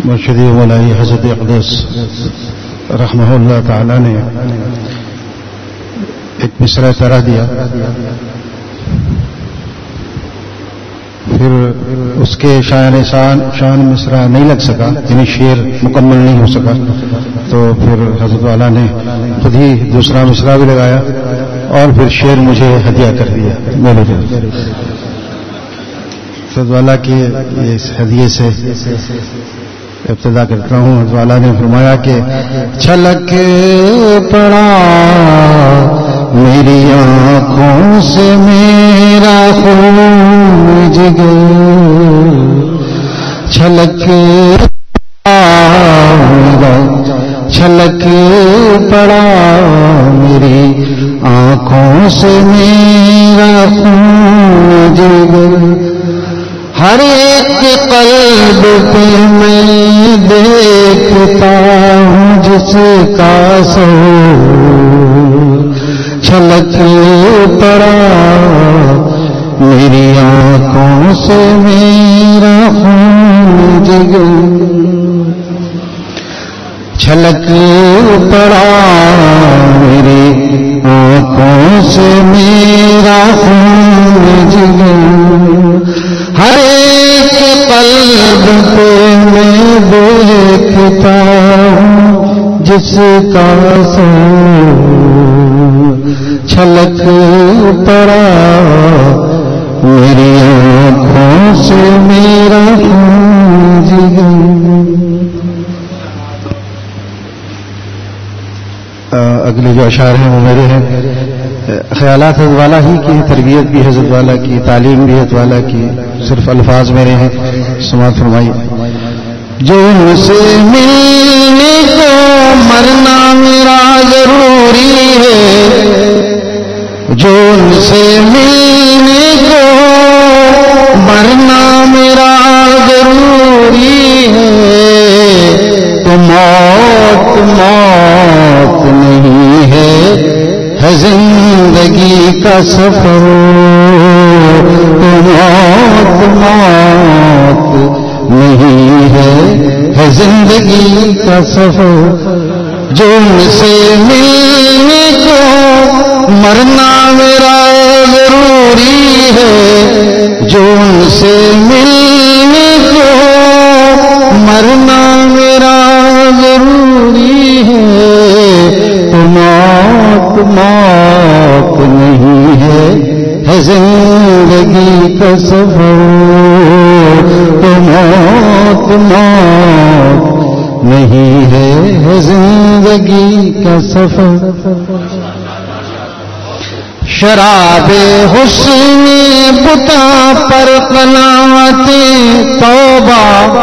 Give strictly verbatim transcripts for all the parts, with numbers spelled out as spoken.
مرشدی مولائی حضرت اقدس رحمہ اللہ تعالی نے ایک مصرع طرح دیا، پھر اس کے شاعر شان شان مصرع نہیں لگ سکا، یعنی شعر مکمل نہیں ہو سکا، تو پھر حضرت والا نے خود ہی دوسرا مصرع بھی لگایا اور پھر شعر مجھے ہدیہ کر دیا میرے لیے۔ حضرت والا کے اس ہدیے سے ابتدا کرتا ہوں۔ حضرت والا نے فرمایا کہ چھلک پڑا میری آنکھوں سے میرا خون جگر، چھلک پڑا چھلک پڑا میری آنکھوں سے میرا خون جگر، ہر ایک قلب پہ میں دیکھتا ہوں جس کا سور، چھلک پڑا میری آنکھوں سے میرا خون جگر، چھلک پڑا میری آنکھوں سے میرا خون جگر، ہر ایک قلب پہ میں دیکھتا ہوں جس کا سور، چھلک پڑا میری آنکھوں سے میرا خون جگر۔ اگلے جو اشعار ہیں وہ میرے ہیں، خیالات حضرت والا ہی کی، تربیت بھی حضرت والا کی، تعلیم بھی حضرت والا کی، صرف الفاظ میرے ہیں، سماعت فرمائیے۔ جو ان سے ملنے کو مرنا میرا ضروری ہے، جو ان سے ملنے کو مرنا میرا ضروری ہے، تو موت موت نہیں ہے ہے زندگی کا سفر، تو موت موت نہیں ہے ہے زندگی کا سفر، جو ان سے ملنے کو مرنا میرا ضروری ہے، جو ان سے ملنے کو مرنا میرا ضروری ہے، تو موت موت نہیں ہے ہے زندگی کا سفر، تو موت موت نہیں ہے ہے زندگی کا سفر۔ شراب حسن بتا پر قناعت توبہ،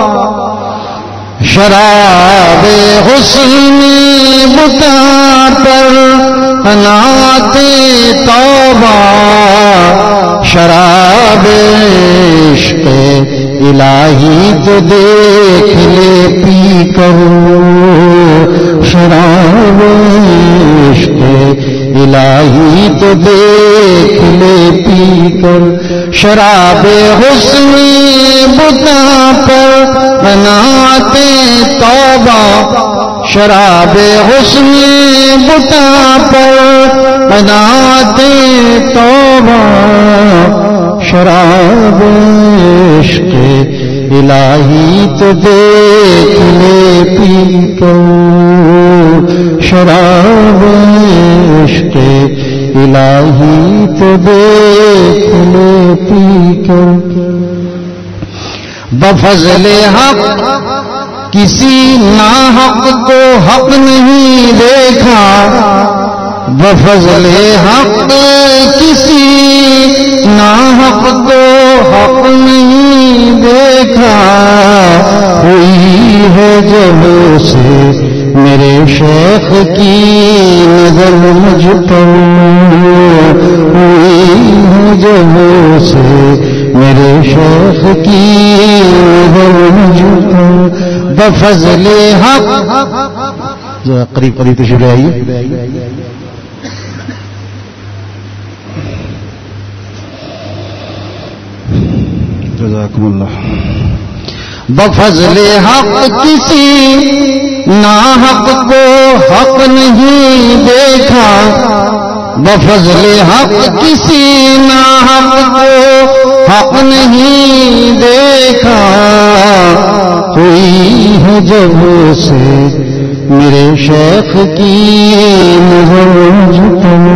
شراب حسن بتا پر قناعت توبہ، شراب عشق الہی تو دیکھ لے پی کر، شراب عشق الہی تو دیکھ لے پی کر، شراب حسن بتا پر قناعت توبہ، شراب حسن بتا پر قناعت توبہ، شراب عشق الہی تو دیکھ لے پی کر، شراب عشق الہی تو دیکھ لے پی کر، بفضل حق کسی ناحق کو حق نہیں دیکھا، بفضل حق کسی ناحق کو حق نہیں دیکھا، ہوئی ہے جب سے میرے شیخ کی نظر مجھ پر، ہوئی ہے جب سے میرے شیخ کی نظر مجھ پر، بفضل حق، قریب قریب تشریف لے آئیے، جزاکم اللہ۔ بفضل حق کسی ناحق کو حق نہیں دیکھا، بفضل حق کسی ناحق کو حق نہیں دیکھا، ہوئی ہے جب سے میرے شیخ کی نظر جھکم،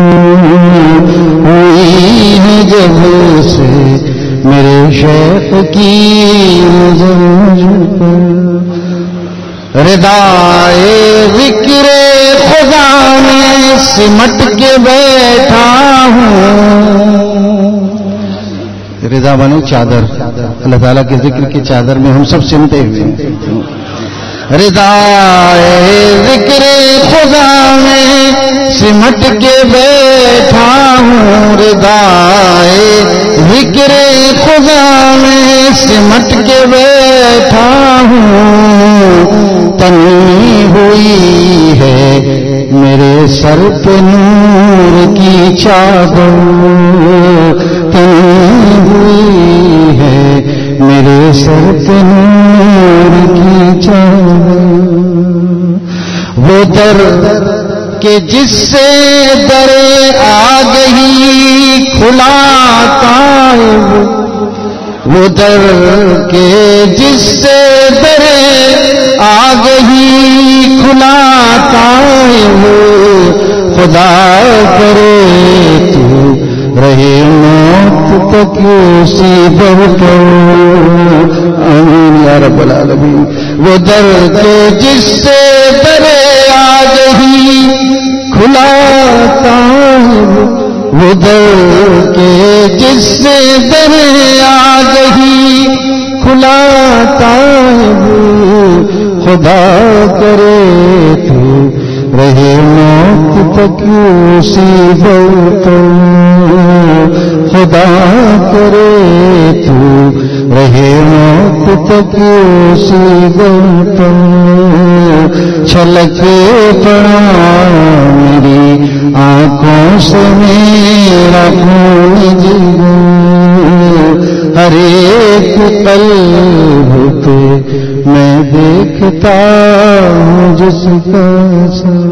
ہوئی ہے جب سے میرے شیخ کی نظر جھکم، ردائے ذکر خدا میں سمٹ کے بیٹھا ہوں، رضا بنو چادر، اللہ تعالیٰ کے ذکر کی چادر میں ہم سب سمٹے ہوئے ہیں، ردائے ذکر خدا میں سمٹ کے بیٹھا ہوں، ردائے ذکر خدا میں سمٹ کے بیٹھا ہوں، تنی ہوئی ہے میرے سر پہ نور کی چادر، تنی ہوئی ہے میرے سر پہ نور کی چادر، وہ در کہ جس سے در آگہی کھلاتا ہے، وہ در کے جس سے در آگہی کھلاتا ہے، وہ خدا کرے تو رہے موت تک اسی در پر، آمین یا رب العالمین، وہ در کے جس سے در آگہی کھلاتا ہے، وہ در کے جس سے در آگہی کھلاتا ہے، خدا کرے تو رہے موت تک اسی در پر، خدا کرے تو رہے موت تک اسی در پر، چھلک پڑا میری آنکھوں سے میرا خون جگر، ہر ایک قلب پہ میں دیکھتا ہوں جس کا سر،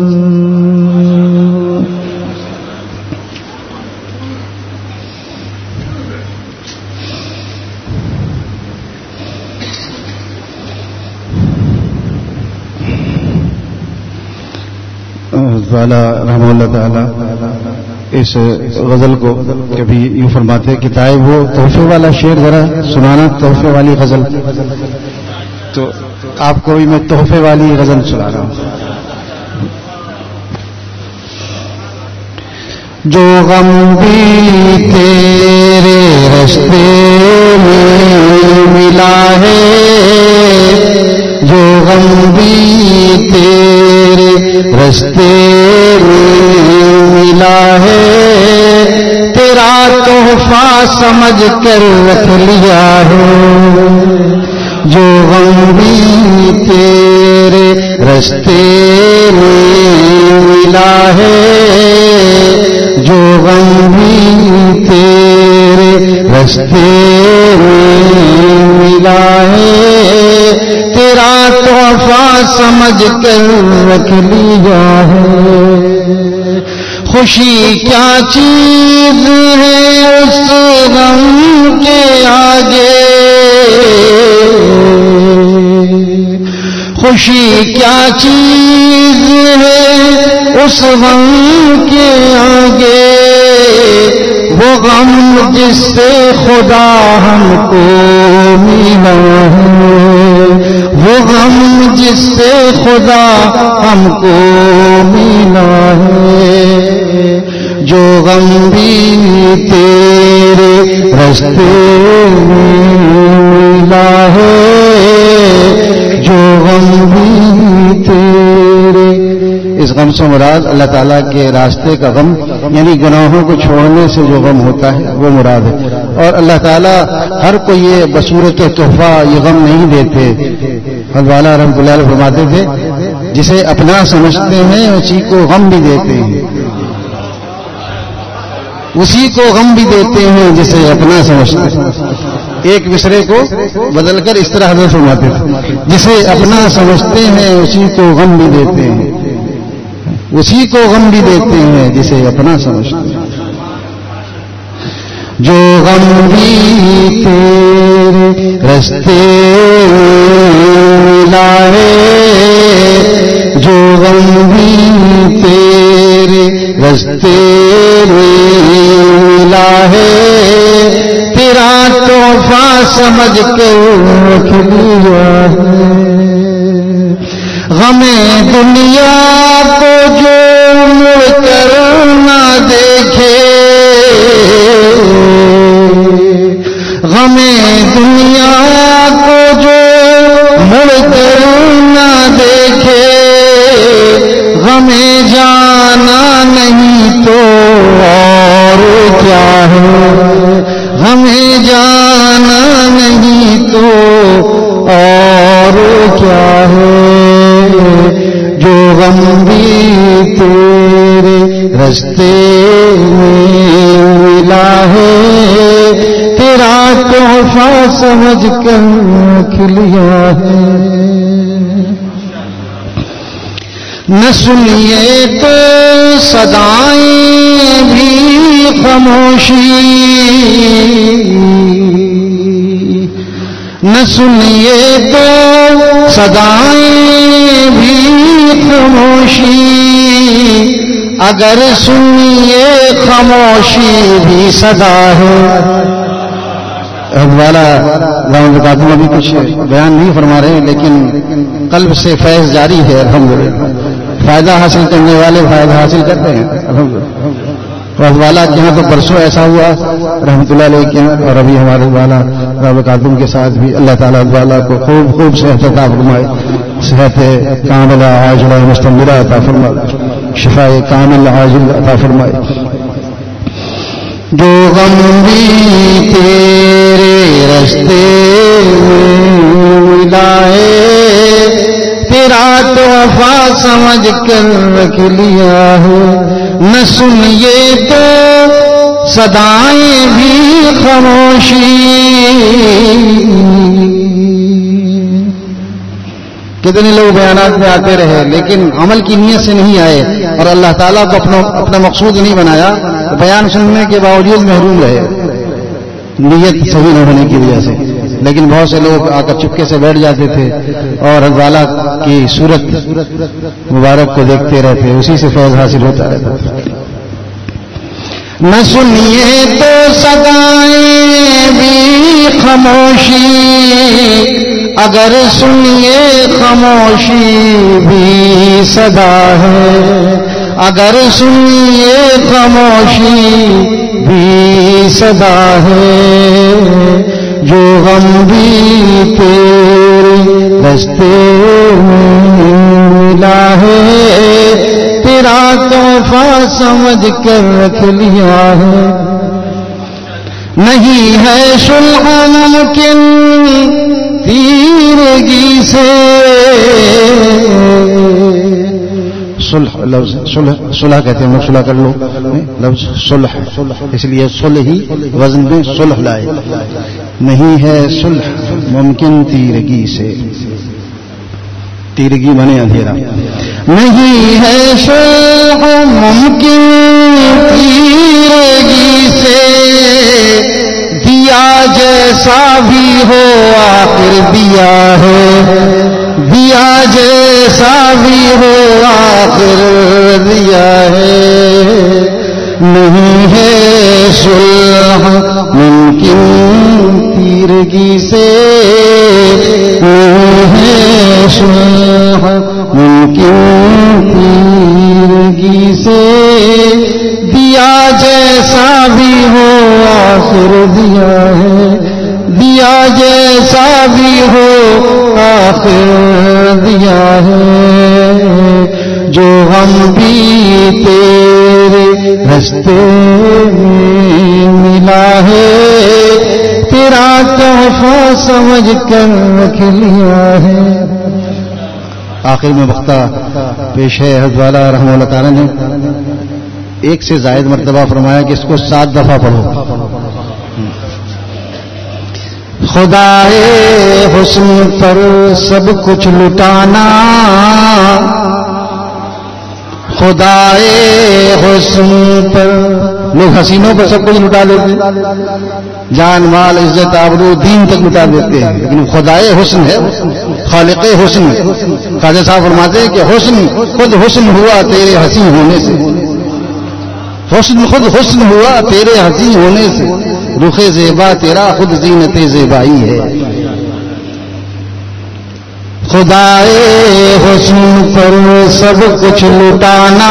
والا رحمہ اللہ تعالی اس غزل کو کبھی یوں فرماتے کہ طائب وہ تحفے والا شعر ذرا سنانا، تحفے والی غزل، تو آپ کو بھی میں تحفے والی غزل سنا رہا ہوں۔ جو غم بھی تیرے رستے میں ملا ہے، جو غم بھی تیرے رستے میں ملا ہے، تیرا تحفہ سمجھ کر رکھ لیا ہے، جو غم بھی تیرے رستے میں ملا ہے، جو غم بھی تیرے رستے میں ملا ہے، تیرا تحفہ سمجھ کر رکھ لیا ہے، خوشی کیا چیز ہے اس غم کے آگے، خوشی کیا چیز ہے اس غم کے آگے، وہ غم جس سے خدا ہم کو ملا ہے، وہ غم جس سے خدا ہم کو ملا ہے، جو غم بھی تیرے رستے میں ملا ہے، جو غم بھی تیرے، اس غم سے مراد اللہ تعالیٰ کے راستے کا غم، یعنی گناہوں کو چھوڑنے سے جو غم ہوتا ہے وہ مراد ہے، اور اللہ تعالیٰ ہر کوئی یہ بصورت تحفہ یہ غم نہیں دیتے، حضرت والا رحمۃ اللہ علیہ فرماتے تھے جسے اپنا سمجھتے ہیں اسی کو غم بھی دیتے ہیں، اسی کو غم بھی دیتے ہیں جسے اپنا سمجھتے ہیں، ایک مصرے کو بدل کر اس طرح حضرت فرماتے تھے، جسے اپنا سمجھتے ہیں اسی کو غم بھی دیتے ہیں، اسی کو غم بھی دیتے ہیں جسے اپنا سمجھتے ہیں، جو غم بھی تیرے رستے لائے، جو غم بھی تیرے رستے لائے، تیرا تحفہ سمجھ کر رکھ لیا ہے، غم دنیا کو جو مڑ کر نہ دیکھے، غم دنیا کو جو مڑ کر نہ دیکھے، غم جانا نہیں تو اور کیا ہے، ہمیں جانا نہیں تو اور کیا ہے، جو غم بھی تیرے رستے میں ملا ہے، تیرا تحفہ سمجھ کر رکھ لیا ہے، نہ سنیے تو صدائیں بھی خاموشی، نہ سنیے تو صدائیں بھی خاموشی، اگر سنیے خاموشی بھی صدا ہے۔ والا رحمۃ اللہ ابھی کچھ بیان نہیں فرما رہے، لیکن قلب سے فیض جاری ہے، الحمدللہ فائدہ حاصل کرنے والے فائدہ حاصل کرتے ہیں الحمدللہ۔ والا کے یہاں تو پرسوں ایسا ہوا رحمۃ اللہ علیہ کے، اور ابھی ہمارے والا رحمۃ اللہ کے ساتھ بھی اللہ تعالیٰ والا کو خوب خوب صحت عطا فرمائے، صحت کاملہ عاجلہ مستمرہ عطا فرمائے، شفاء کامل عاجل عطا فرمائے۔ جو غم بھی تیرے رستے ملا ہے، تیرا تحفہ سمجھ کر رکھ لیا ہے، نہ سنیے تو صدائیں بھی خاموشی۔ کتنے لوگ بیانات میں آتے رہے لیکن عمل کی نیت سے نہیں آئے، اور اللہ تعالیٰ کو اپنا اپنا مقصود نہیں بنایا، بیان سننے کے باوجود محروم رہے نیت صحیح نہ ہونے کی وجہ سے۔ لیکن بہت سے لوگ آ کر چپکے سے بیٹھ جاتے تھے اور حضرت والا کی صورت مبارک کو دیکھتے رہتے، اسی سے فیض حاصل ہوتا رہتا تھا۔ نہ سنیے تو صدائیں بھی خاموشی، اگر سنیے خاموشی بھی صدا ہے، اگر سنیے خاموشی بھی صدا ہے، جو غم بھی تیرے رستے میں ملا ہے، تیرا تحفہ سمجھ کر رکھ لیا ہے، نہیں ہے صلح ممکن تیرگی سے، صلح لفظ صلح صلح کہتے ہیں، صلح کر لو لفظ صلح، اس لیے صلح ہی وزن میں صلح لائے، نہیں ہے صلح ممکن تیرگی سے، تیرگی بنے اندھیرا، نہیں ہے صلح ممکن تیرگی سے، دیا جیسا بھی ہو آخر دیا ہے، دیا جیسا بھی ہو آخر دیا ہے، نہیں ہے صلح ممکن تیرگی سے، نہیں ہے صلح ممکن تیرگی سے، دیا جیسا بھی ہو آخر دیا ہے، دیا جیسا بھی ہو آخر دیا ہے، جو غم بھی تیرے رستے میں ملا ہے، تیرا تحفہ سمجھ کر رکھ لیا ہے۔ آخر میں وقتہ پیش ہے، حضرت والا رحمہ اللہ تعالی نے ایک سے زائد مرتبہ فرمایا کہ اس کو سات دفعہ پڑھو، خدائے حسن پر سب کچھ لٹانا، خدائے حسن پر لوگ حسینوں پر سب کچھ لٹا دیتے ہیں، جان مال عزت آبرو دین تک لٹا دیتے ہیں، لیکن خدائے حسن ہے، خالق حسن ہے۔ خواجہ صاحب فرماتے ہیں کہ حسن خود حسن ہوا تیرے حسین ہونے سے، حسن خود حسن ہوا تیرے حسین ہونے سے، رخ زیبا تیرا خود زینت زیبائی ہے۔ خدائے حسن پر سب کچھ لٹانا،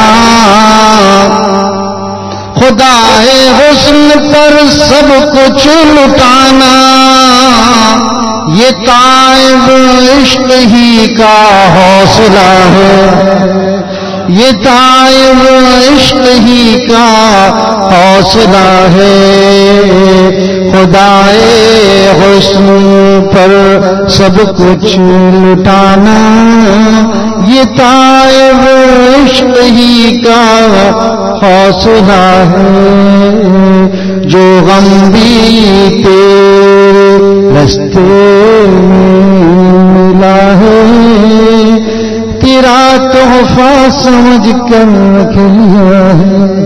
خدائے حسن پر سب کچھ لٹانا، یہ تائب عشق ہی کا حوصلہ ہے، یہ تائب عشق ہی کا حوصلہ ہے۔ خدائے حسن پر سب کچھ لٹانا، یہ تائب عشق ہی کا حوصلہ ہے۔ جو غم بھی تیرے رستے ملا ہے، تیرا تحفہ سمجھ کر رکھ لیا ہے۔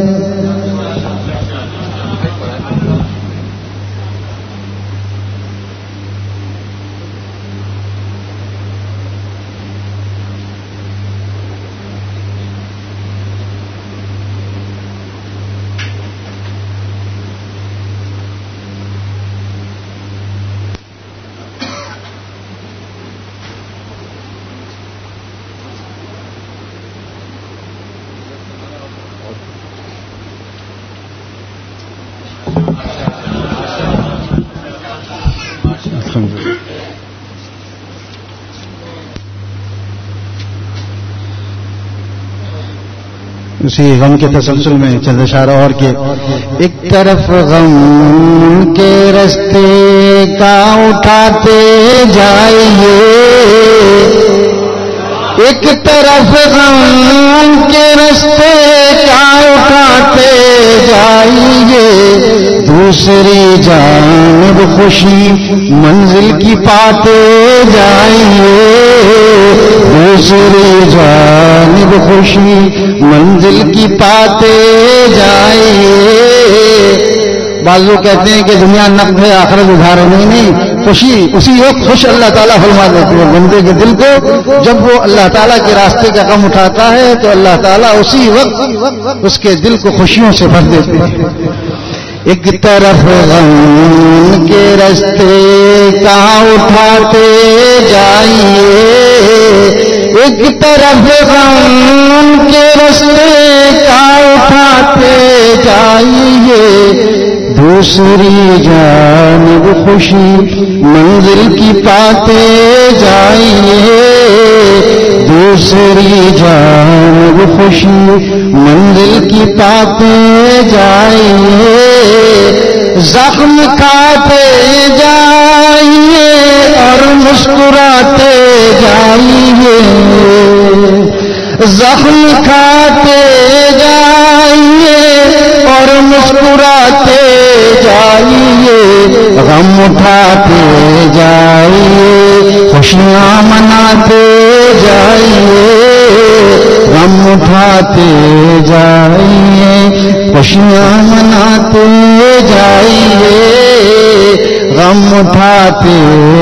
اسی غم کے تسلسل میں چند اشارہ اور کہ ایک طرف غم کے رستے کا اٹھاتے جائیے، ایک طرف غم کے رستے کا اٹھاتے جائیے، دوسری جانب خوشی منزل کی پاتے جائیے، دوسری جانب خوشی منزل کی پاتے جائیے۔ بعض لوگ کہتے ہیں کہ دنیا نقد ہے آخرت ادھار ہے، نہیں نہیں، خوشی اسی وقت خوش اللہ تعالیٰ فرما دیتے ہیں بندے کے دل کو، جب وہ اللہ تعالیٰ کے راستے کا غم اٹھاتا ہے تو اللہ تعالیٰ اسی وقت اس کے دل کو خوشیوں سے بھر دیتے ہیں۔ ایک طرف غم کے راستے کا اٹھاتے جائیے، ایک طرف غم کے راستے کا اٹھاتے جائیے، دوسری جانب خوشی منزل کی پاتے جائیے، دوسری جانب خوشی منزل کی پاتے جائیے، زخم کھاتے جائیے اور مسکراتے جائیے، زخم کھاتے جائیے اور مسکراتے جائیے، غم اٹھاتے جائیے خوشیاں مناتے جائیے، غم اٹھاتے جائیے خوشیاں مناتے جائیے، غم اٹھاتے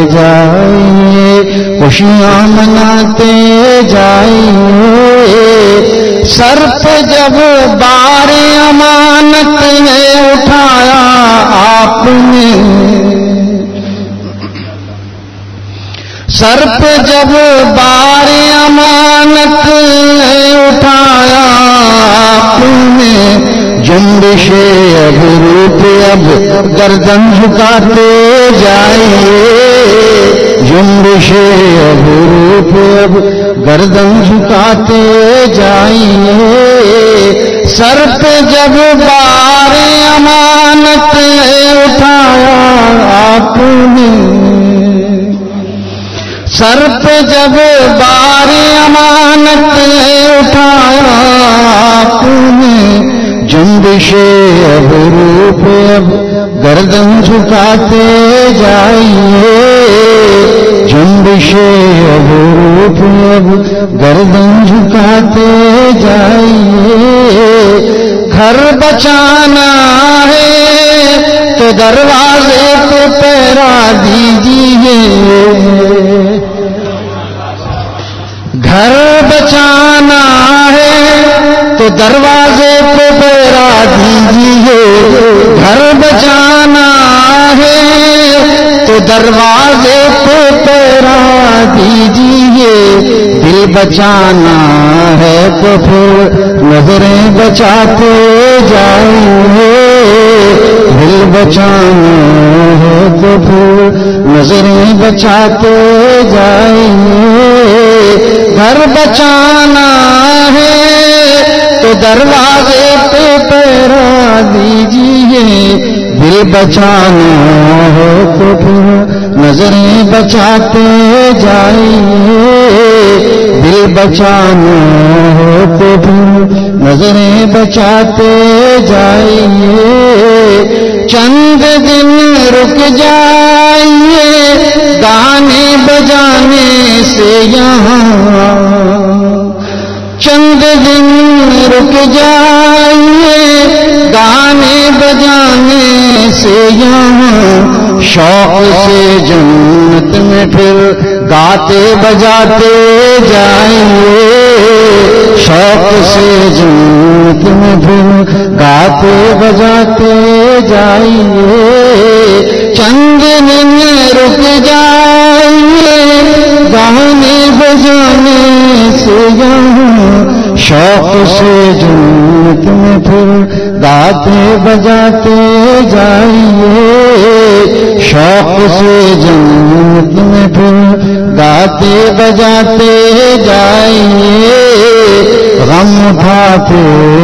جائیے خوشیاں مناتے جائیے۔ سر پہ جب بار امانت نے اٹھایا آپ نے، سر پہ جب بار امانت نے اٹھایا آپ نے، جنبش ابرو پہ اب گردن جھکاتے جائیے، جنبش ابرو پہ اب گردن جھکاتے جائیے، سر پہ جب بار امانت اٹھایا آپ نے، سر پہ جب بار امانت اٹھایا آپ نے، جنبش ابرو پہ اب گردن جھکاتے جائیے جنبش ابروپ اب گردن جھکاتے جائیے گھر بچانا ہے تو دروازے پہ پہرا دیجیے گھر بچانا ہے تو دروازے پہ پہرا دیجیے گھر بچانا ہے تو دروازے پہ پہرا دیجیے دل بچانا ہے تو پھر نظریں بچاتے جائیے دل بچانا ہے تو پھر نظریں بچاتے جائیے گھر بچانا ہے تو دروازے پہ پہرا دیجیے دل بچانا ہے تو پھر نظریں بچاتے جائیے دل بچانا ہے تو پھر نظریں بچاتے جائیے چند دن رک جائیے گانے بجانے سے یہاں چند دن رک جائیے گانے بجانے سے یہاں شوق سے جنت میں پھر گاتے بجاتے جائیے شوق سے جنت میں پھر گاتے بجاتے جائیے چند دن رک جائیے گانے بجانے سے یہاں شوق سے جنت میں پھر گاتے بجاتے جائیے شوق سے جنت میں پھر گاتے بجاتے جائیے غم اٹھاتے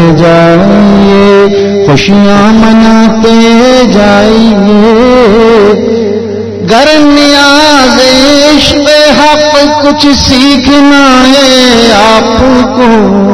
جائیے خوشیاں مناتے جائیے گر نیاز عشق حق کچھ سیکھنا ہے آپ کو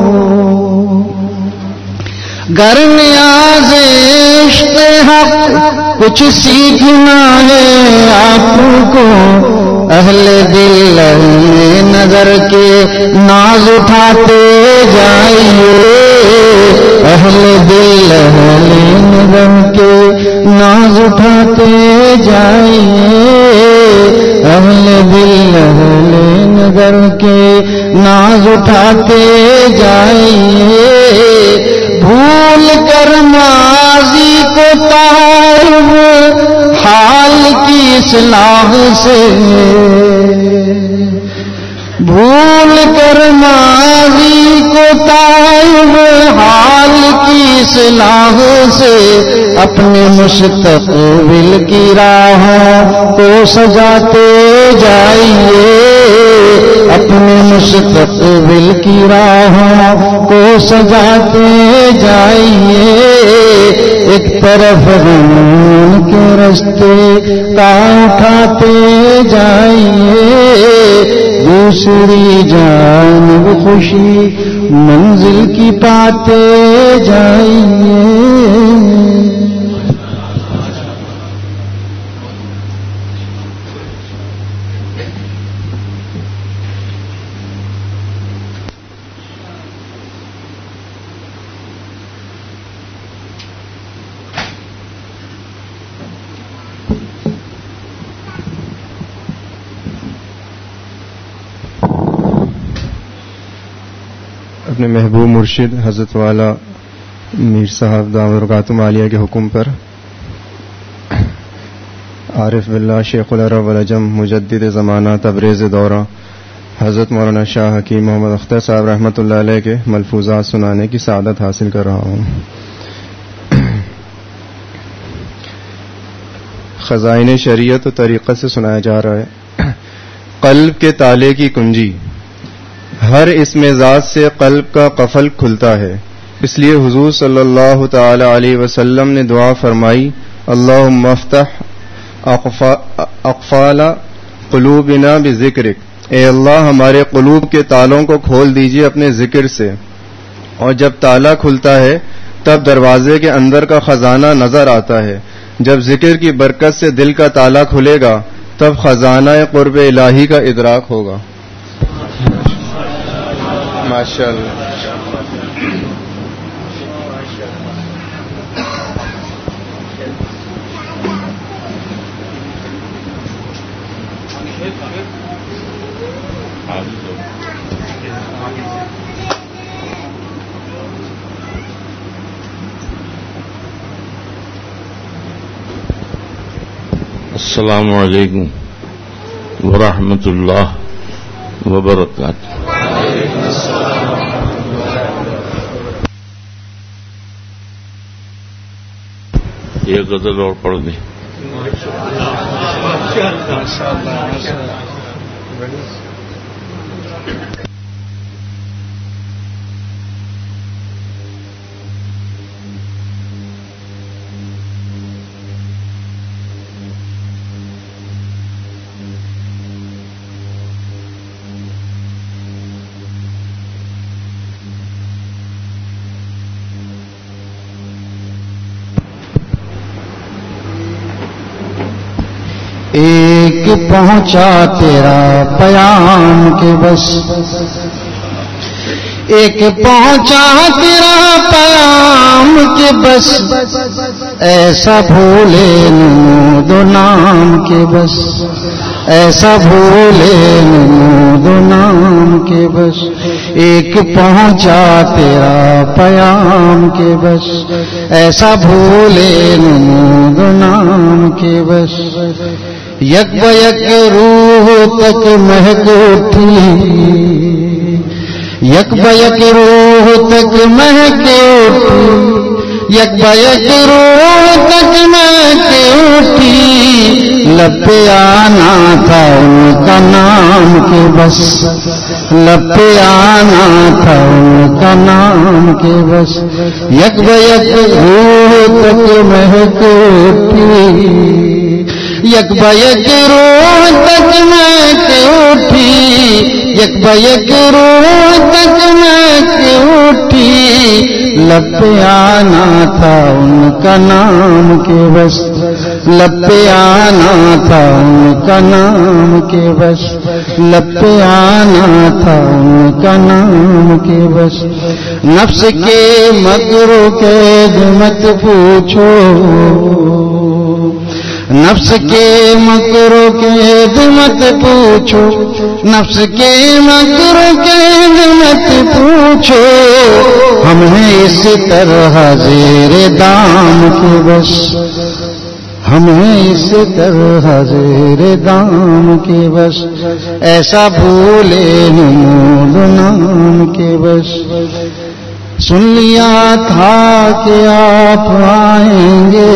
گر نیاز عشق حق کچھ سیکھنا ہے آپ کو اہل دل اہل نظر کے ناز اٹھاتے جائیے اہل دل اہل نظر کے ناز اٹھاتے جائیے اہل دل اہل نظر کے ناز اٹھاتے جائیے بھول کر ماضی کو تائب حال کی اصلاح سے بھول کر ماضی کو تائب حال کی اصلاح سے اپنے مستقبل کی راہوں کو سجاتے جائیے اپنے مستقبل کی راہوں کو سجاتے جائیے ایک طرف غم کے رستے کا اٹھاتے جائیے دوسری جانب خوشی منزل کی پاتے جائیے اپنے محبوب مرشد حضرت والا میر صاحب دامت برکاتہم عالیہ کے حکم پر عارف باللہ شیخ العرب والعجم مجدد زمانہ تبریز دورہ حضرت مولانا شاہ حکیم محمد اختر صاحب رحمۃ اللہ علیہ کے ملفوظات سنانے کی سعادت حاصل کر رہا ہوں. خزائن شریعت و طریقت سے سنایا جا رہا ہے. قلب کے تالے کی کنجی، ہر اسم ذات سے قلب کا قفل کھلتا ہے. اس لیے حضور صلی اللہ تعالی علیہ وسلم نے دعا فرمائی، اللہم افتح اقفال قلوبنا بذکرک، اے اللہ ہمارے قلوب کے تالوں کو کھول دیجیے اپنے ذکر سے. اور جب تالا کھلتا ہے تب دروازے کے اندر کا خزانہ نظر آتا ہے. جب ذکر کی برکت سے دل کا تالا کھلے گا تب خزانہ قرب الہی کا ادراک ہوگا. ماشاء اللہ. السلام علیکم ورحمۃ اللہ وبرکاتہ. یہ غزل اور پڑھ دیں. ایک پہنچا تیرا پیام کے بس، ایک پہنچا تیرا پیام کے بس، ایسا بھولے نمود و نام کے بس، ایسا بھولے نمود و نام کے بس. ایک پہنچا تیرا پیام کے بس، ایسا بھولے نمود و نام کے بس. یک بیک روح تک مہک اٹھی، یک بیک روح تک مہک اٹھی، یک بیک روح تک مہک اٹھی. لب پہ آنا تھا ان کا نام کے بس، لب پہ آنا تھا ان کا نام کے بس. یک بیک روح تک مہک اٹھی، یک بیک روح تک مہک اٹھی، یک بیک روح تک مہک اٹھی. لب پہ آنا تھا ان کا نام کے بس، لب پہ آنا تھا ان کا نام کے بس، لب پہ آنا تھا ان کا نام کے بس. نفس کے مکروں قید مت پوچھو، نفس کے مکروں قید مت پوچھو، نفس کے مکروں قید مت پوچھو. ہم ہیں اس طرح زیر دام کے بس، ہم ہیں اس طرح زیر دام کے بس. ایسا بھولے نمود نام کے بس. سن لیا تھا کہ آپ آئیں گے،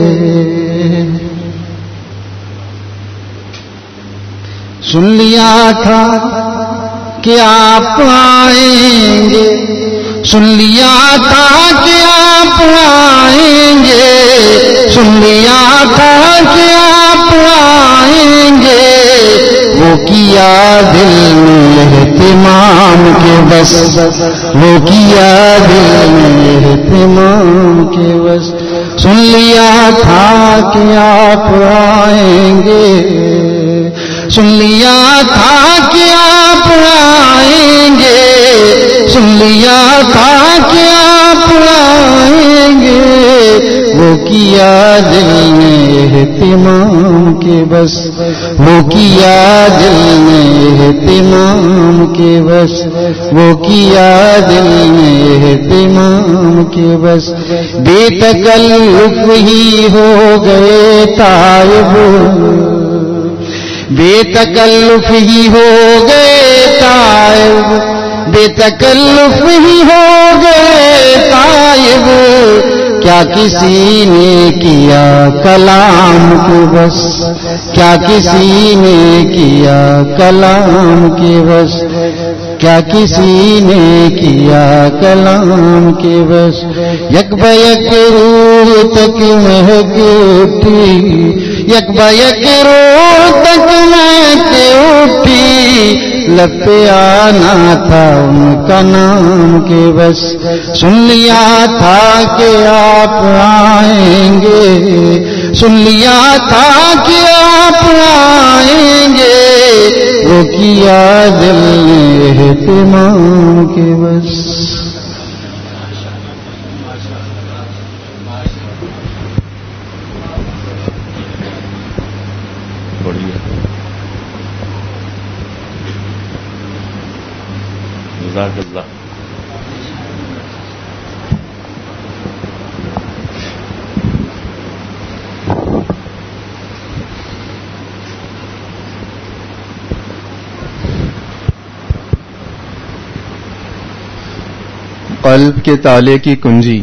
سن لیا تھا کہ آپ آئیں گے، سن لیا تھا کہ آپ آئیں گے، سن لیا تھا کہ آپ آئیں گے. وہ کیا دل میں اہتمام کے بس، وہ کیا دل میں اہتمام کے بس. سن لیا تھا کہ آپ آئیں گے، سن لیا تھا کہ آپ آئیں گے، سن لیا تھا کہ آپ آئیں گے. وہ کیا دل میں اہتمام کے بس، وہ کیا دل میں اہتمام کے بس، وہ کیا دل میں اہتمام کے بس. بے تکلف ہی ہو گئے تائب، بے تکلف ہی ہو گئے تائب، بے تکلف ہی ہو گئے تائب. کیا کسی نے کیا کلام کو بس، کیا کسی نے کیا کلام کے بس، کیا کسی نے کیا کلام کے بس. یک بیک روح تک مہک اٹھی، یک بیک روح تک مہک اٹھی. لب پہ آنا تھا ان کا نام کے بس. سن لیا تھا کہ آپ آئیں گے، سن لیا تھا کہ آپ آئیں گے، وہ کیا دل نے اہتمام کے بس. جزاک اللہ. قلب کے تالے کی کنجی.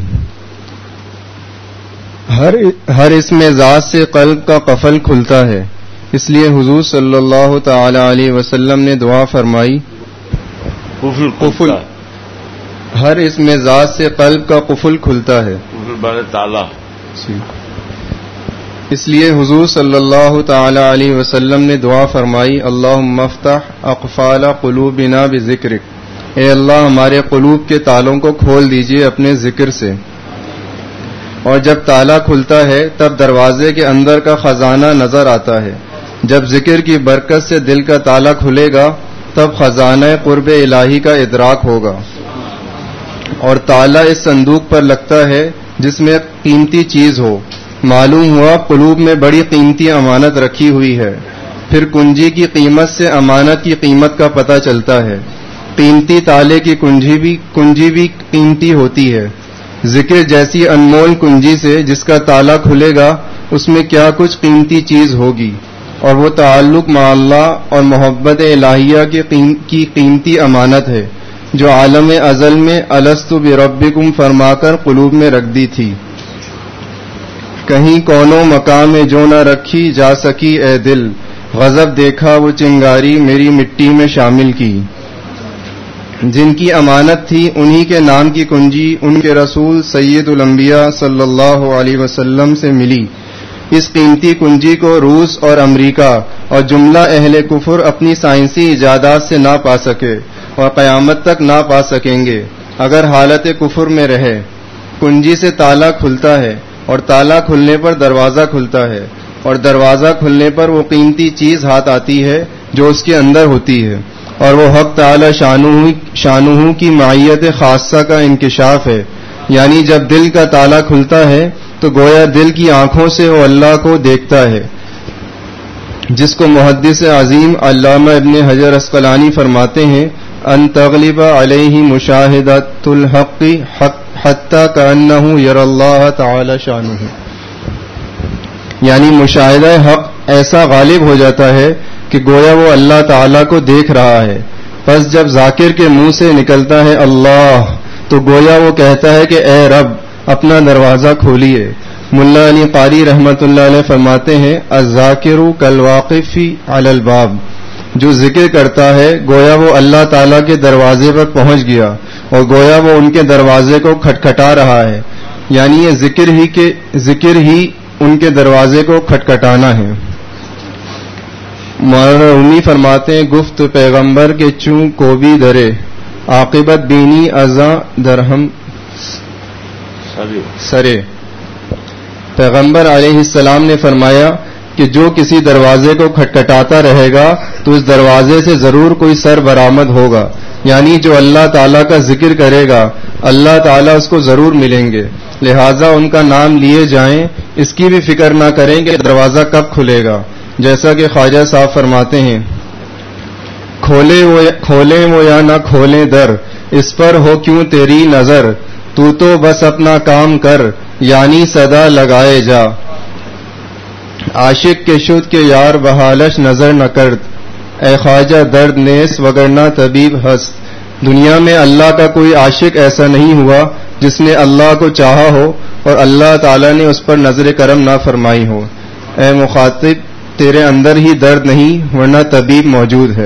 ہر ہر اسم ذات سے قلب کا قفل کھلتا ہے، اس لیے حضور صلی اللہ تعالی علیہ وسلم نے دعا فرمائی قفل قفل ہر اسم ذات سے قلب کا قفل کھلتا ہے، قفل بارے تالا. اس لیے حضور صلی اللہ تعالی علیہ وسلم نے دعا فرمائی اللہم افتح اقفال قلوبنا بذکرک، اے اللہ ہمارے قلوب کے تالوں کو کھول دیجئے اپنے ذکر سے. اور جب تالا کھلتا ہے تب دروازے کے اندر کا خزانہ نظر آتا ہے. جب ذکر کی برکت سے دل کا تالا کھلے گا تب خزانہ قرب الہی کا ادراک ہوگا. اور تالا اس صندوق پر لگتا ہے جس میں قیمتی چیز ہو. معلوم ہوا قلوب میں بڑی قیمتی امانت رکھی ہوئی ہے. پھر کنجی کی قیمت سے امانت کی قیمت کا پتہ چلتا ہے. قیمتی تالے کی کنجی بھی کنجی بھی قیمتی ہوتی ہے. ذکر جیسی انمول کنجی سے جس کا تالا کھلے گا اس میں کیا کچھ قیمتی چیز ہوگی. اور وہ تعلق مع اللہ اور محبت الہیہ کی قیمتی امانت ہے جو عالم ازل میں الست بربکم فرما کر قلوب میں رکھ دی تھی. کہیں کونوں مقام میں جو نہ رکھی جا سکی اے دل، غضب دیکھا وہ چنگاری میری مٹی میں شامل کی. جن کی امانت تھی انہی کے نام کی کنجی ان کے رسول سید الانبیاء صلی اللہ علیہ وسلم سے ملی. اس قیمتی کنجی کو روس اور امریکہ اور جملہ اہل کفر اپنی سائنسی ایجادات سے نہ پا سکے اور قیامت تک نہ پا سکیں گے اگر حالت کفر میں رہے. کنجی سے تالا کھلتا ہے اور تالا کھلنے پر دروازہ کھلتا ہے اور دروازہ کھلنے پر وہ قیمتی چیز ہاتھ آتی ہے جو اس کے اندر ہوتی ہے. اور وہ حق تعالی شانہ کی معیت خاصہ کا انکشاف ہے. یعنی جب دل کا تالا کھلتا ہے تو گویا دل کی آنکھوں سے وہ اللہ کو دیکھتا ہے، جس کو محدث عظیم علامہ ابن حجر اسقلانی فرماتے ہیں ان تغلب علیہ مشاہدۃ الحق حتی کأنہ یری اللہ تعالی شانہ. یعنی مشاہدہ حق ایسا غالب ہو جاتا ہے کہ گویا وہ اللہ تعالیٰ کو دیکھ رہا ہے. پس جب ذاکر کے منہ سے نکلتا ہے اللہ تو گویا وہ کہتا ہے کہ اے رب اپنا دروازہ کھولیے. ملا علی قاری رحمۃ اللہ علیہ فرماتے ہیں الذاکر کالواقف علی الباب، جو ذکر کرتا ہے گویا وہ اللہ تعالیٰ کے دروازے پر پہنچ گیا اور گویا وہ ان کے دروازے کو کھٹکھٹا رہا ہے. یعنی یہ ذکر ہی کے ذکر ہی ان کے دروازے کو کھٹکھٹانا ہے. مولانا رومی فرماتے ہیں گفت پیغمبر کے چوں کو بھی درے عاقبت بینی ازاں درہم سرے. پیغمبر علیہ السلام نے فرمایا کہ جو کسی دروازے کو کھٹکھٹاتا رہے گا تو اس دروازے سے ضرور کوئی سر برآمد ہوگا. یعنی جو اللہ تعالیٰ کا ذکر کرے گا اللہ تعالیٰ اس کو ضرور ملیں گے. لہٰذا ان کا نام لیے جائیں، اس کی بھی فکر نہ کریں کہ دروازہ کب کھلے گا. جیسا کہ خواجہ صاحب فرماتے ہیں کھولے وہ کھولیں وہ یا نہ کھولیں در، اس پر ہو کیوں تیری نظر، تو تو بس اپنا کام کر یعنی صدا لگائے جا. عاشق کے شد کے یار بحالش نظر نہ کرد، اے خواجہ درد نیس وگرنہ طبیب ہست. دنیا میں اللہ کا کوئی عاشق ایسا نہیں ہوا جس نے اللہ کو چاہا ہو اور اللہ تعالیٰ نے اس پر نظر کرم نہ فرمائی ہو. اے مخاطب تیرے اندر ہی درد نہیں ورنہ طبیب موجود ہے.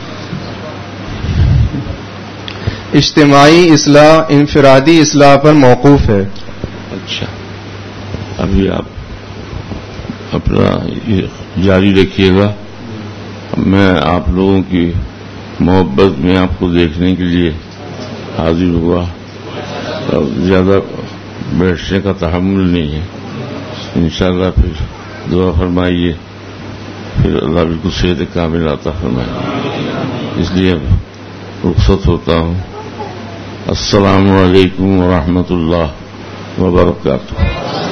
اجتماعی اصلاح انفرادی اصلاح پر موقوف ہے. اچھا ابھی آپ اپنا جاری رکھیے گا. میں آپ لوگوں کی محبت میں آپ کو دیکھنے کے لیے حاضر ہوا. زیادہ بیٹھنے کا تحمل نہیں ہے. انشاءاللہ پھر دعا فرمائیے، پھر اللہ بالکل صحت کامل عطا فرمائے. اس لیے رخصت ہوتا ہوں. السلام علیکم ورحمۃ اللہ وبرکاتہ.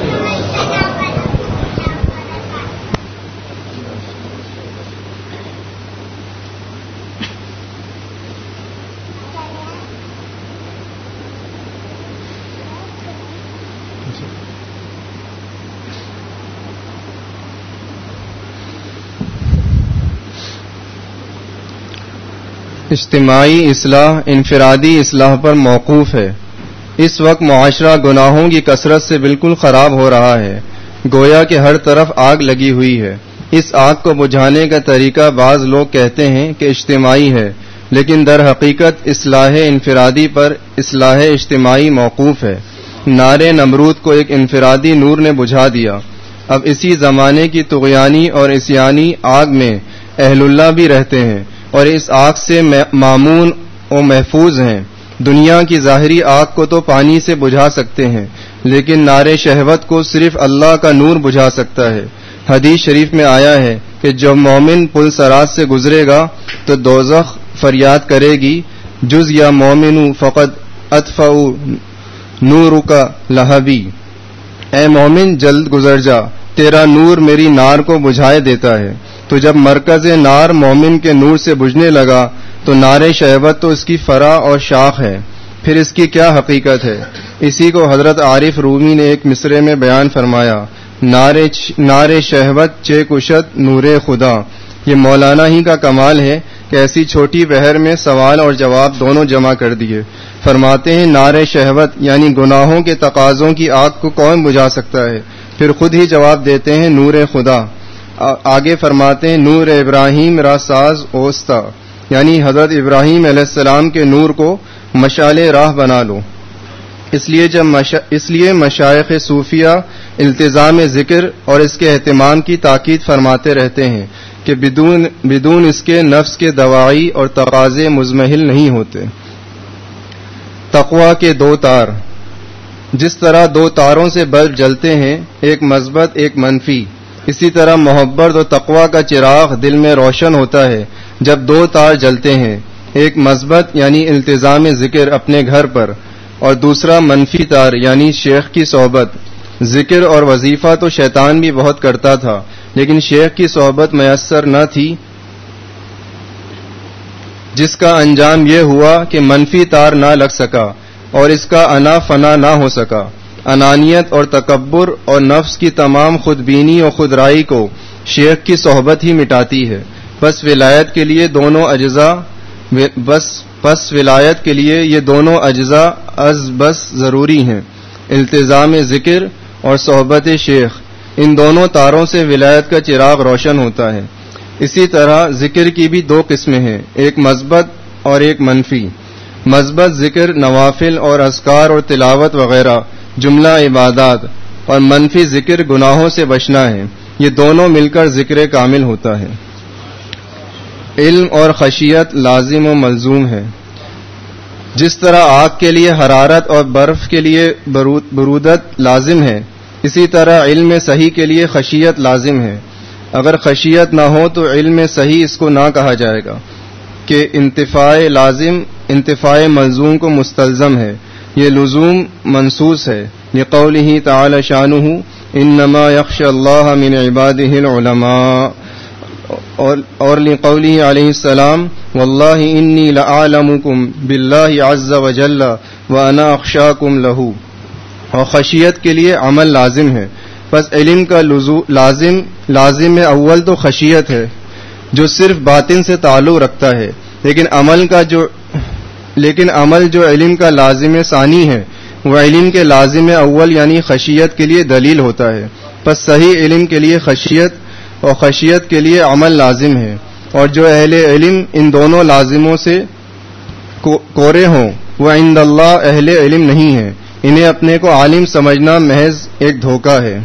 اجتماعی اصلاح انفرادی اصلاح پر موقوف ہے. اس وقت معاشرہ گناہوں کی کثرت سے بالکل خراب ہو رہا ہے، گویا کہ ہر طرف آگ لگی ہوئی ہے. اس آگ کو بجھانے کا طریقہ بعض لوگ کہتے ہیں کہ اجتماعی ہے، لیکن در حقیقت اصلاح انفرادی پر اصلاح اجتماعی موقوف ہے. نار نمرود کو ایک انفرادی نور نے بجھا دیا. اب اسی زمانے کی طغیانی اور عصیانی آگ میں اہل اللہ بھی رہتے ہیں اور اس آگ سے مامون و محفوظ ہیں. دنیا کی ظاہری آگ کو تو پانی سے بجھا سکتے ہیں، لیکن نار شہوت کو صرف اللہ کا نور بجھا سکتا ہے. حدیث شریف میں آیا ہے کہ جب مومن پل صراط سے گزرے گا تو دوزخ فریاد کرے گی، جز یا مومن فقد اطفأ نورک لہبی، اے مومن جلد گزر جا، تیرا نور میری نار کو بجھائے دیتا ہے. تو جب مرکز نار مومن کے نور سے بجھنے لگا تو نار شہوت تو اس کی فرع اور شاخ ہے، پھر اس کی کیا حقیقت ہے؟ اسی کو حضرت عارف رومی نے ایک مصرے میں بیان فرمایا، نار شہوت چے کشت نور خدا. یہ مولانا ہی کا کمال ہے کہ ایسی چھوٹی بحر میں سوال اور جواب دونوں جمع کر دیے. فرماتے ہیں نار شہوت یعنی گناہوں کے تقاضوں کی آگ کو کون بجھا سکتا ہے؟ پھر خود ہی جواب دیتے ہیں نور خدا. آگے فرماتے ہیں نور ابراہیم را ساز اوستا، یعنی حضرت ابراہیم علیہ السلام کے نور کو مشعل راہ بنا لو. اس لیے جب مش... اس لیے مشائخ صوفیہ التزام ذکر اور اس کے اہتمام کی تاکید فرماتے رہتے ہیں کہ بدون بدون اس کے نفس کے دواعی اور تقاضے مزمحل نہیں ہوتے. تقویٰ کے دو تار. جس طرح دو تاروں سے بلب جلتے ہیں، ایک مثبت ایک منفی، اسی طرح محبت اور تقویٰ کا چراغ دل میں روشن ہوتا ہے جب دو تار جلتے ہیں، ایک مثبت یعنی التزام ذکر اپنے گھر پر، اور دوسرا منفی تار یعنی شیخ کی صحبت. ذکر اور وظیفہ تو شیطان بھی بہت کرتا تھا، لیکن شیخ کی صحبت میسر نہ تھی، جس کا انجام یہ ہوا کہ منفی تار نہ لگ سکا اور اس کا انا فنا نہ ہو سکا. انانیت اور تکبر اور نفس کی تمام خود بینی اور خود رائی کو شیخ کی صحبت ہی مٹاتی ہے. بس ولایت کے لیے دونوں اجزاء بس پس ولایت کے لیے یہ دونوں اجزاء از بس ضروری ہیں، التزام ذکر اور صحبت شیخ. ان دونوں تاروں سے ولایت کا چراغ روشن ہوتا ہے. اسی طرح ذکر کی بھی دو قسمیں ہیں، ایک مثبت اور ایک منفی. مثبت ذکر نوافل اور اذکار اور تلاوت وغیرہ جملہ عبادات، اور منفی ذکر گناہوں سے بچنا ہے. یہ دونوں مل کر ذکر کامل ہوتا ہے. علم اور خشیت لازم و ملزوم ہے. جس طرح آگ کے لیے حرارت اور برف کے لیے برودت لازم ہے، اسی طرح علم صحیح کے لیے خشیت لازم ہے. اگر خشیت نہ ہو تو علم صحیح اس کو نہ کہا جائے گا کہ انتفاع لازم انتفاع ملزوم کو مستلزم ہے. یہ لزوم منصوص ہے لقولہ تعالی شانہ انما یخشى اللہ من عبادہ العلماء، اور لقولہ علیہ السلام واللہ انی لأعلمکم باللہ عز وجل وانا اخشاکم لہ. اور خشیت کے لیے عمل لازم ہے. بس علم کا لازم لازم اول تو خشیت ہے جو صرف باطن سے تعلق رکھتا ہے، لیکن عمل کا جو لیکن عمل جو علم کا لازم ثانی ہے وہ علم کے لازم اول یعنی خشیت کے لیے دلیل ہوتا ہے. پس صحیح علم کے لیے خشیت اور خشیت کے لیے عمل لازم ہے. اور جو اہل علم ان دونوں لازموں سے کورے ہوں وہ عند اللہ اہل علم نہیں ہیں. انہیں اپنے کو عالم سمجھنا محض ایک دھوکہ ہے.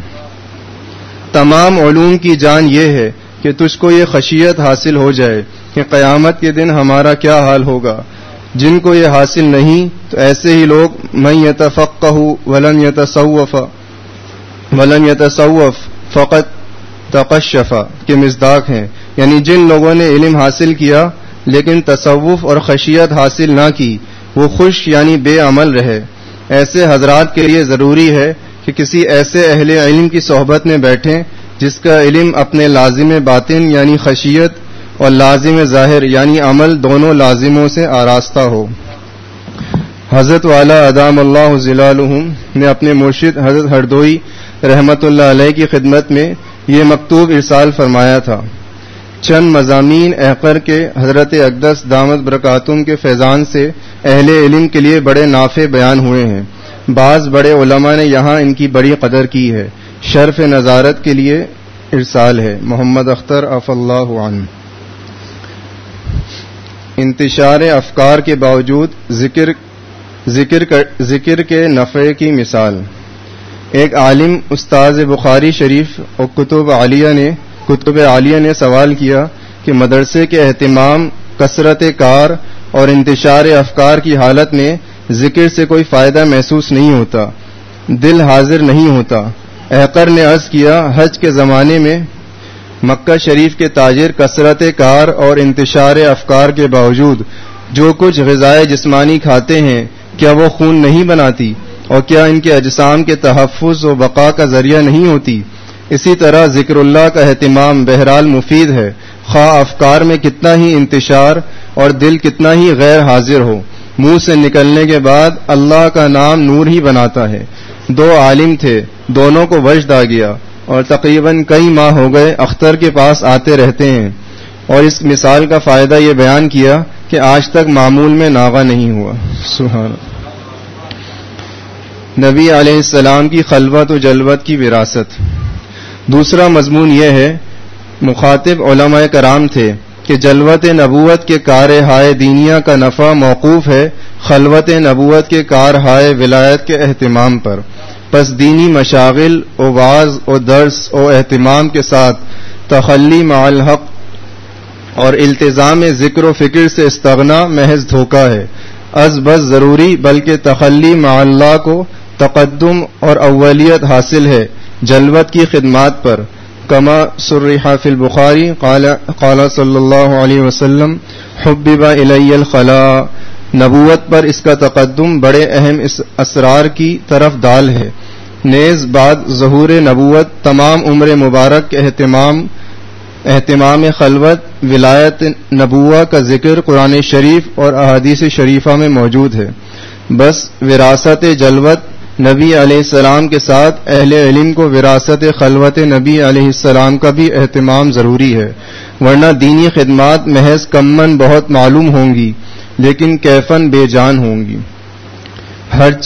تمام علوم کی جان یہ ہے کہ تجھ کو یہ خشیت حاصل ہو جائے کہ قیامت کے دن ہمارا کیا حال ہوگا. جن کو یہ حاصل نہیں تو ایسے ہی لوگ من یتفقہ ولن یتصوف ولم یتصوف فقط تقشف کے مصداق ہیں، یعنی جن لوگوں نے علم حاصل کیا لیکن تصوف اور خشیت حاصل نہ کی وہ خوش یعنی بے عمل رہے. ایسے حضرات کے لیے ضروری ہے کہ کسی ایسے اہل علم کی صحبت میں بیٹھیں جس کا علم اپنے لازم باطن یعنی خشیت اور لازم ظاہر یعنی عمل دونوں لازموں سے آراستہ ہو. حضرت والا ادام اللہ ظلالہم نے اپنے مرشد حضرت ہردوئی رحمت اللہ علیہ کی خدمت میں یہ مکتوب ارسال فرمایا تھا. چند مضامین احقر کے حضرت اقدس دامت برکاتم کے فیضان سے اہل علم کے لیے بڑے نافع بیان ہوئے ہیں. بعض بڑے علماء نے یہاں ان کی بڑی قدر کی ہے. شرف نظارت کے لیے ارسال ہے. محمد اختر عف اللہ عنہ. انتشار افکار کے باوجود ذکر ذکر ذکر کے نفع کی مثال. ایک عالم استاذ بخاری شریف اور کتب عالیہ نے کتب عالیہ نے سوال کیا کہ مدرسے کے اہتمام، کثرت کار اور انتشار افکار کی حالت میں ذکر سے کوئی فائدہ محسوس نہیں ہوتا، دل حاضر نہیں ہوتا. احقر نے عرض کیا حج کے زمانے میں مکہ شریف کے تاجر کثرت کار اور انتشار افکار کے باوجود جو کچھ غذائے جسمانی کھاتے ہیں کیا وہ خون نہیں بناتی اور کیا ان کے اجسام کے تحفظ و بقا کا ذریعہ نہیں ہوتی؟ اسی طرح ذکر اللہ کا اہتمام بہرحال مفید ہے، خواہ افکار میں کتنا ہی انتشار اور دل کتنا ہی غیر حاضر ہو. منہ سے نکلنے کے بعد اللہ کا نام نور ہی بناتا ہے. دو عالم تھے، دونوں کو وجد آ گیا اور تقریباً کئی ماہ ہو گئے اختر کے پاس آتے رہتے ہیں، اور اس مثال کا فائدہ یہ بیان کیا کہ آج تک معمول میں ناغہ نہیں ہوا. سبحان اللہ. نبی علیہ السلام کی خلوت و جلوت کی وراثت. دوسرا مضمون یہ ہے مخاطب علماء کرام تھے کہ جلوت نبوت کے کار ہائے دینیا کا نفع موقوف ہے خلوت نبوت کے کار ہائے ولایت کے اہتمام پر. پس دینی مشاغل و وعظ و درس و اہتمام کے ساتھ تخلی مع الحق اور التزام ذکر و فکر سے استغنا محض دھوکہ ہے. از بس ضروری بلکہ تخلی مع اللہ کو تقدم اور اولیت حاصل ہے جلوت کی خدمات پر. کما صرح فی البخاری قال قال صلی اللہ علیہ وسلم حبب الی الخلاء. نبوت پر اس کا تقدم بڑے اہم اسرار کی طرف دال ہے. نیز بعد ظہور نبوت تمام عمر مبارک کے اہتمام اہتمام خلوت ولایت نبوہ کا ذکر قرآن شریف اور احادیث شریفہ میں موجود ہے. بس وراثت جلوت نبی علیہ السلام کے ساتھ اہل علم کو وراثت خلوت نبی علیہ السلام کا بھی اہتمام ضروری ہے، ورنہ دینی خدمات محض کمن بہت معلوم ہوں گی لیکن کیفن بے جان ہوں گی. حج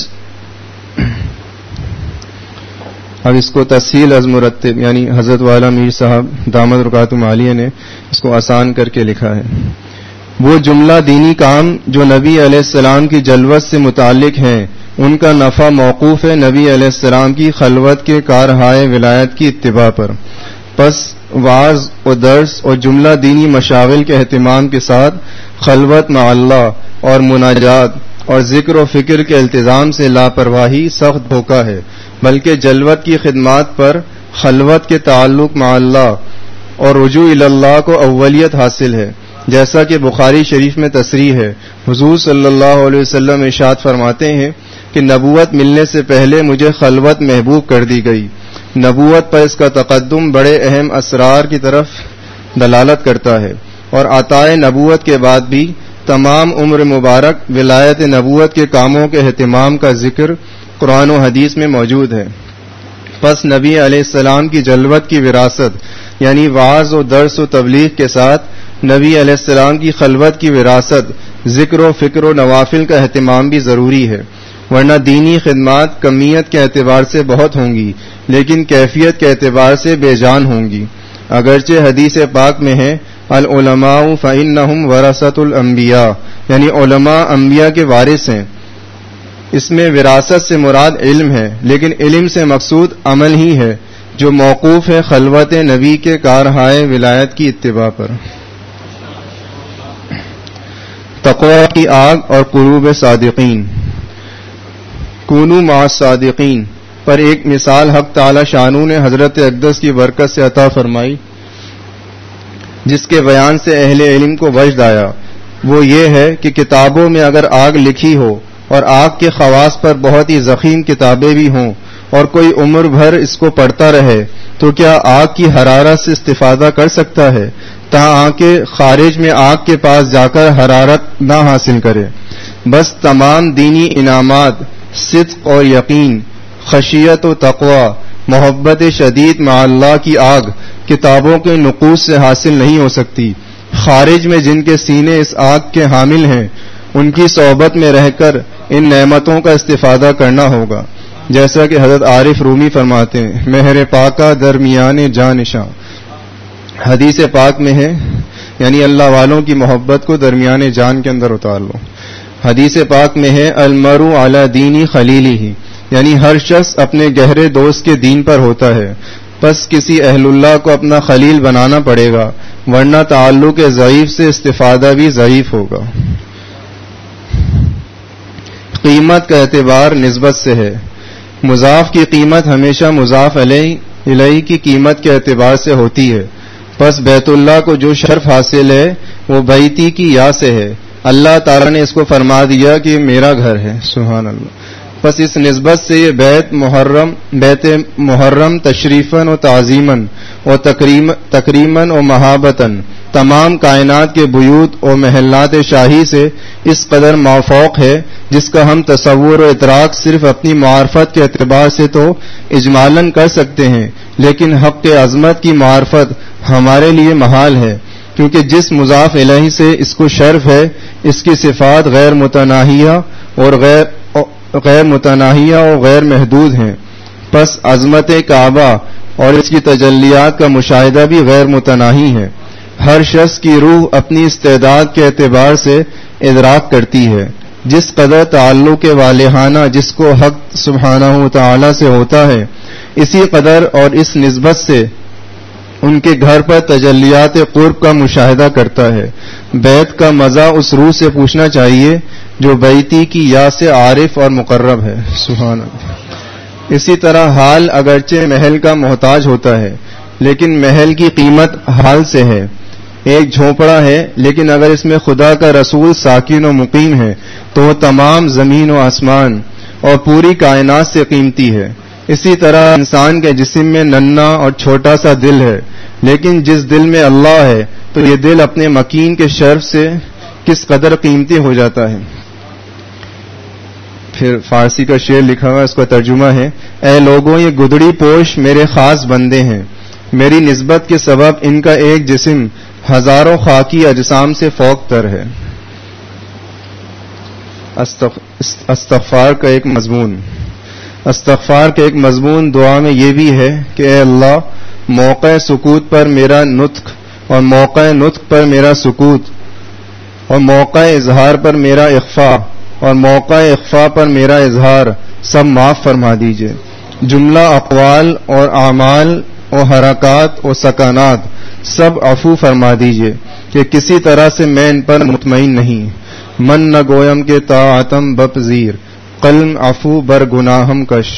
اب اس کو تفصیل از مرتب یعنی حضرت والا میر صاحب دامت برکاتہم عالیہ نے اس کو آسان کر کے لکھا ہے. وہ جملہ دینی کام جو نبی علیہ السلام کی جلوت سے متعلق ہیں ان کا نفع موقوف ہے نبی علیہ السلام کی خلوت کے کارہائے ولایت کی اتباع پر. پس وعظ و درس اور جملہ دینی مشاغل کے اہتمام کے ساتھ خلوت مع اللہ اور مناجات اور ذکر و فکر کے التزام سے لاپرواہی سخت دھوکہ ہے، بلکہ جلوت کی خدمات پر خلوت کے تعلق مع اللہ اور رجوع الی اللہ کو اولیت حاصل ہے. جیسا کہ بخاری شریف میں تصریح ہے، حضور صلی اللہ علیہ وسلم ارشاد فرماتے ہیں کہ نبوت ملنے سے پہلے مجھے خلوت محبوب کر دی گئی. نبوت پر اس کا تقدم بڑے اہم اسرار کی طرف دلالت کرتا ہے، اور عطائے نبوت کے بعد بھی تمام عمر مبارک ولایت نبوت کے کاموں کے اہتمام کا ذکر قرآن و حدیث میں موجود ہے. پس نبی علیہ السلام کی جلوت کی وراثت یعنی وعظ و درس و تبلیغ کے ساتھ نبی علیہ السلام کی خلوت کی وراثت ذکر و فکر و نوافل کا اہتمام بھی ضروری ہے، ورنہ دینی خدمات کمیت کے اعتبار سے بہت ہوں گی لیکن کیفیت کے اعتبار سے بے جان ہوں گی. اگرچہ حدیث پاک میں ہے العلماء فإنہم ورثۃ الانبیاء یعنی علماء انبیاء کے وارث ہیں. اس میں وراثت سے مراد علم ہے، لیکن علم سے مقصود عمل ہی ہے جو موقوف ہے خلوت نبی کے کارہائے ولایت کی اتباع پر. تقوی کی آگ اور قلوب صادقین. کونوا مع الصادقین پر ایک مثال حق تعالی شانو نے حضرت اقدس کی برکت سے عطا فرمائی، جس کے بیان سے اہل علم کو وجد آیا، وہ یہ ہے کہ کتابوں میں اگر آگ لکھی ہو اور آگ کے خواص پر بہت ہی ضخیم کتابیں بھی ہوں اور کوئی عمر بھر اس کو پڑھتا رہے تو کیا آگ کی حرارت سے استفادہ کر سکتا ہے، تاکہ خارج میں آگ کے پاس جا کر حرارت نہ حاصل کرے؟ بس تمام دینی انعامات، صدق اور یقین، خشیت و تقوی، محبت شدید مع اللہ کی آگ کتابوں کے نقوش سے حاصل نہیں ہو سکتی۔ خارج میں جن کے سینے اس آگ کے حامل ہیں ان کی صحبت میں رہ کر ان نعمتوں کا استفادہ کرنا ہوگا، جیسا کہ حضرت عارف رومی فرماتے ہیں، مہر پاکا درمیان جانشاں، حدیث پاک میں ہے، یعنی اللہ والوں کی محبت کو درمیان جان کے اندر اتار لو۔ حدیث پاک میں ہے، المرء علی دینی خلیلہ، یعنی ہر شخص اپنے گہرے دوست کے دین پر ہوتا ہے، پس کسی اہل اللہ کو اپنا خلیل بنانا پڑے گا، ورنہ تعلق ضعیف سے استفادہ بھی ضعیف ہوگا۔ قیمت کا اعتبار نسبت سے ہے، مضاف کی قیمت ہمیشہ مضاف الیہ کی قیمت کے اعتبار سے ہوتی ہے، پس بیت اللہ کو جو شرف حاصل ہے وہ بیتی کی یا سے ہے، اللہ تعالی نے اس کو فرما دیا کہ یہ میرا گھر ہے، سبحان اللہ۔ پس اس نسبت سے یہ بیت محرم بیت محرم تشریفاً و تعظیماً و تکریماً و محابتاً تمام کائنات کے بیوت و محلات شاہی سے اس قدر مافوق ہے جس کا ہم تصور و ادراک صرف اپنی معرفت کے اعتبار سے تو اجمالاً کر سکتے ہیں، لیکن حق عظمت کی معرفت ہمارے لیے محال ہے، کیونکہ جس مضاف الیہ سے اس کو شرف ہے اس کی صفات غیر متناہیہ اور غیر غیر متناہیہ اور غیر محدود ہیں، پس عظمت کعبہ اور اس کی تجلیات کا مشاہدہ بھی غیر متناہی ہے۔ ہر شخص کی روح اپنی استعداد کے اعتبار سے ادراک کرتی ہے، جس قدر تعلق والہانہ جس کو حق سبحانہ وتعالی سے ہوتا ہے، اسی قدر اور اس نسبت سے ان کے گھر پر تجلیات قرب کا مشاہدہ کرتا ہے۔ بیت کا مزہ اس روح سے پوچھنا چاہیے جو بیتی کی یا سے عارف اور مقرب ہے، سبحان اللہ۔ اسی طرح حال اگرچہ محل کا محتاج ہوتا ہے، لیکن محل کی قیمت حال سے ہے۔ ایک جھونپڑا ہے، لیکن اگر اس میں خدا کا رسول ساکن و مقیم ہے تو وہ تمام زمین و آسمان اور پوری کائنات سے قیمتی ہے۔ اسی طرح انسان کے جسم میں ننھا اور چھوٹا سا دل ہے، لیکن جس دل میں اللہ ہے تو یہ دل اپنے مکین کے شرف سے کس قدر قیمتی ہو جاتا ہے۔ پھر فارسی کا شعر لکھا ہوا، اس کا ترجمہ ہے، اے لوگوں یہ گدڑی پوش میرے خاص بندے ہیں، میری نسبت کے سبب ان کا ایک جسم ہزاروں خاکی اجسام سے فوق تر ہے۔ استغفار کا ایک مضمون استغفار کا ایک مضمون دعا میں یہ بھی ہے کہ اے اللہ، موقع سکوت پر میرا نطق اور موقع نطق پر میرا سکوت اور موقع اظہار پر میرا اخفا اور موقع اخفا پر میرا اظہار سب معاف فرما دیجئے۔ جملہ اقوال اور اعمال اور حرکات اور سکانات سب عفو فرما دیجئے کہ کسی طرح سے میں ان پر مطمئن نہیں۔ من نہ گویم کے طاعتم بپذیر، قلم عفو بر گناہم کش۔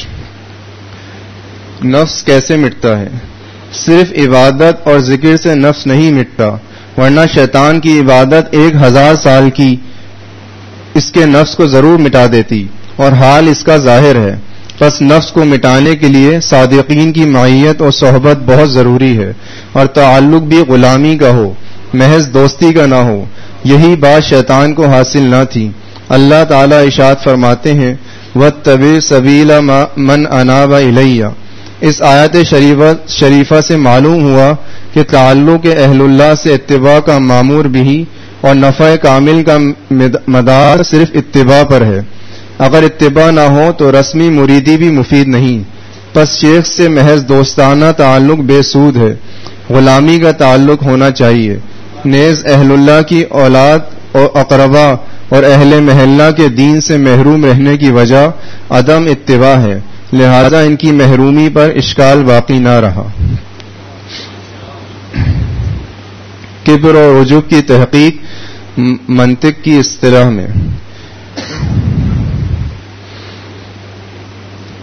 نفس کیسے مٹتا ہے؟ صرف عبادت اور ذکر سے نفس نہیں مٹتا، ورنہ شیطان کی عبادت ایک ہزار سال کی اس کے نفس کو ضرور مٹا دیتی، اور حال اس کا ظاہر ہے۔ پس نفس کو مٹانے کے لیے صادقین کی معیت اور صحبت بہت ضروری ہے، اور تعلق بھی غلامی کا ہو، محض دوستی کا نہ ہو۔ یہی بات شیطان کو حاصل نہ تھی۔ اللہ تعالی ارشاد فرماتے ہیں، وَاتَّبِعْ سَبِيلَ مَنْ أَنَابَ إِلَيَّ۔ اس آیت شریفہ سے معلوم ہوا کہ تعلق اہل اللہ سے اتباع کا مامور بھی اور نفع کامل کا مدار صرف اتباع پر ہے۔ اگر اتباع نہ ہو تو رسمی مریدی بھی مفید نہیں، پس شیخ سے محض دوستانہ تعلق بے سود ہے، غلامی کا تعلق ہونا چاہیے۔ نیز اہل اللہ کی اولاد اور اقربا اور اہل محلہ کے دین سے محروم رہنے کی وجہ عدم اتباع ہے، لہذا ان کی محرومی پر اشکال باقی نہ رہا۔ کبر اور عجب کی تحقیق منطق کی اصطلاح میں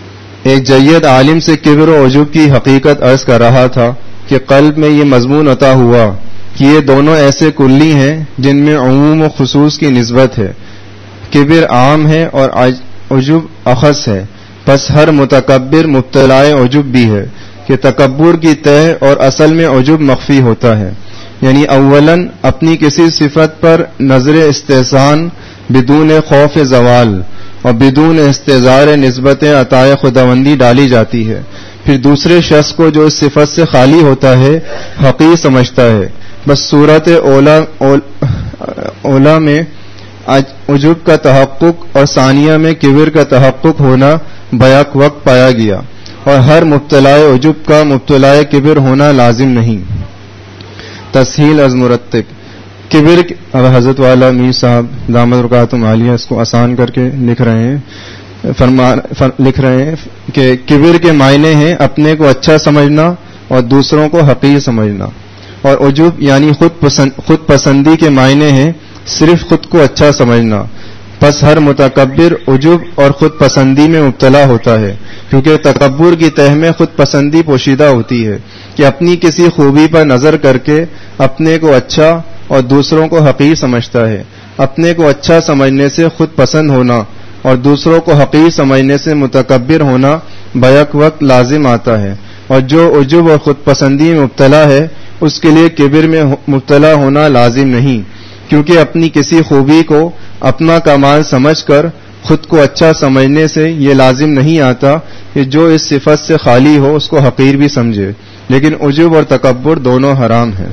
ایک جید عالم سے کبر و عجب کی حقیقت عرض کر رہا تھا کہ قلب میں یہ مضمون عطا ہوا کہ یہ دونوں ایسے کلی ہیں جن میں عموم و خصوص کی نسبت ہے. کبر عام ہے اور عجب اخص ہے. پس ہر متکبر مبتلا عجب بھی ہے کہ تکبر کی تہ اور اصل میں عجب مخفی ہوتا ہے. یعنی اولاً اپنی کسی صفت پر نظر استحسان بدون خوف زوال اور بدون استظہار نسبت عطائے خداوندی ڈالی جاتی ہے. پھر دوسرے شخص کو جو اس صفت سے خالی ہوتا ہے حقیر سمجھتا ہے. بس صورت اولا اولا میں عجب کا تحقق اور ثانیہ میں کبر کا تحقق ہونا بیک وقت پایا گیا، اور ہر مبتلا عجب کا مبتلا کبر ہونا لازم نہیں. تسہیل از مرتب کبر. اب حضرت والا میر صاحب دامت برکاتہم عالیہ اس کو آسان کر کے لکھ رہے ہیں فرما لکھ رہے ہیں کہ کبر کے معنی ہیں اپنے کو اچھا سمجھنا اور دوسروں کو حقیر سمجھنا، اور عجب یعنی خود پسند خود پسندی کے معنی ہیں صرف خود کو اچھا سمجھنا. پس ہر متکبر عجب اور خود پسندی میں مبتلا ہوتا ہے، کیونکہ تکبر کی تہ میں خود پسندی پوشیدہ ہوتی ہے کہ اپنی کسی خوبی پر نظر کر کے اپنے کو اچھا اور دوسروں کو حقیر سمجھتا ہے. اپنے کو اچھا سمجھنے سے خود پسند ہونا اور دوسروں کو حقیر سمجھنے سے متکبر ہونا بیک وقت لازم آتا ہے. اور جو عجب اور خود پسندی میں مبتلا ہے اس کے لیے کبر میں مبتلا ہونا لازم نہیں، کیونکہ اپنی کسی خوبی کو اپنا کمال سمجھ کر خود کو اچھا سمجھنے سے یہ لازم نہیں آتا کہ جو اس صفت سے خالی ہو اس کو حقیر بھی سمجھے. لیکن عجب اور تکبر دونوں حرام ہیں.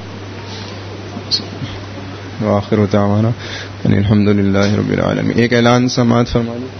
وآخر دعوانا الحمدللہ رب العالمین. ایک اعلان سماعت فرما لیں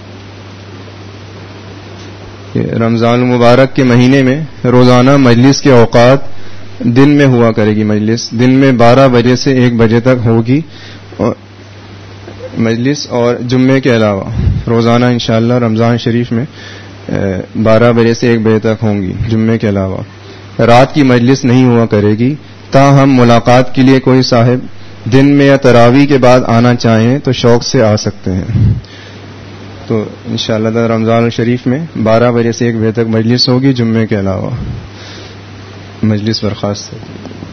کہ رمضان المبارک کے مہینے میں روزانہ مجلس کے اوقات دن میں ہوا کرے گی. مجلس دن میں بارہ بجے سے ایک بجے تک ہوگی اور مجلس، اور جمعے کے علاوہ روزانہ انشاءاللہ رمضان شریف میں بارہ بجے سے ایک بجے تک ہوں گی. جمعے کے علاوہ رات کی مجلس نہیں ہوا کرے گی. تاہم ملاقات کے لیے کوئی صاحب دن میں یا تراویح کے بعد آنا چاہیں تو شوق سے آ سکتے ہیں. تو انشاءاللہ رمضان شریف میں بارہ بجے سے ایک بجے تک مجلس ہوگی. جمعے کے علاوہ مجلس برخاست ہے.